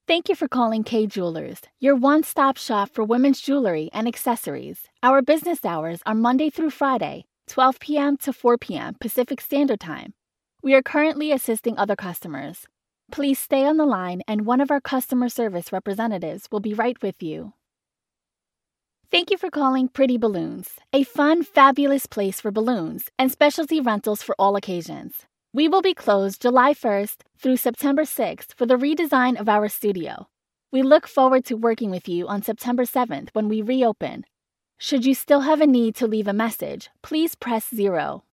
Thank you for calling K Jewelers, your one-stop shop for women's jewelry and accessories. Our business hours are Monday through Friday, 12 p.m. to 4 p.m. Pacific Standard Time. We are currently assisting other customers. Please stay on the line and one of our customer service representatives will be right with you. Thank you for calling Pretty Balloons, a fun, fabulous place for balloons and specialty rentals for all occasions. We will be closed July 1st through September 6th for the redesign of our studio. We look forward to working with you on September 7th when we reopen. Should you still have a need to leave a message, please press 0.